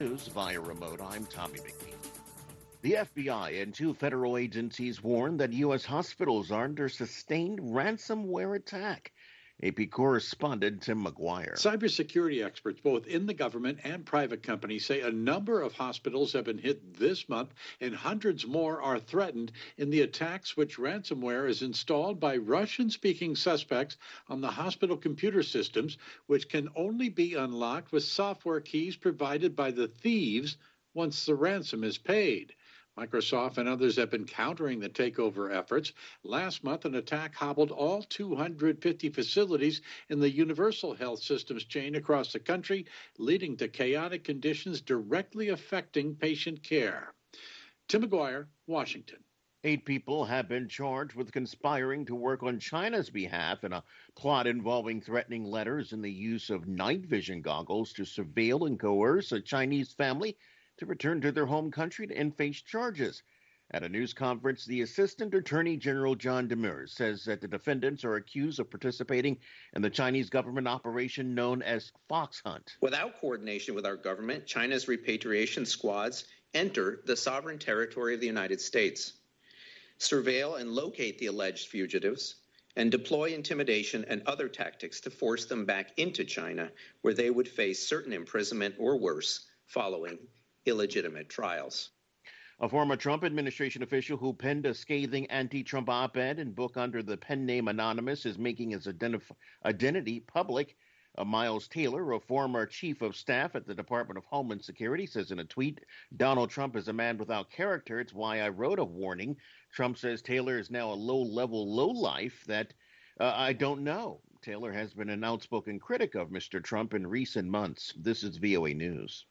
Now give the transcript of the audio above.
News via remote. I'm Tommy McNeil. The FBI and two federal agencies warn that U.S. hospitals are under sustained ransomware attack. AP correspondent Tim McGuire. Cybersecurity experts, both in the government and private companies, say a number of hospitals have been hit this month and hundreds more are threatened in the attacks which ransomware is installed by Russian-speaking suspects on the hospital computer systems, which can only be unlocked with software keys provided by the thieves once the ransom is paid. Microsoft and others have been countering the takeover efforts. Last month, an attack hobbled all 250 facilities in the Universal Health Systems chain across the country, leading to chaotic conditions directly affecting patient care. Tim McGuire, Washington. 8 people have been charged with conspiring to work on China's behalf in a plot involving threatening letters and the use of night vision goggles to surveil and coerce a Chinese family to return to their home country and face charges. At a news conference, the Assistant Attorney General John Demers says that the defendants are accused of participating in the Chinese government operation known as Fox Hunt. Without coordination with our government, China's repatriation squads enter the sovereign territory of the United States, surveil and locate the alleged fugitives, and deploy intimidation and other tactics to force them back into China, where they would face certain imprisonment or worse following illegitimate trials. A former Trump administration official who penned a scathing anti-Trump op-ed and book under the pen name Anonymous is making his identity public. Miles Taylor, a former chief of staff at the Department of Homeland Security, says in a tweet, "Donald Trump is a man without character. It's why I wrote a warning." Trump says Taylor is now a low-level lowlife that I don't know. Taylor has been an outspoken critic of Mr. Trump in recent months. This is VOA News.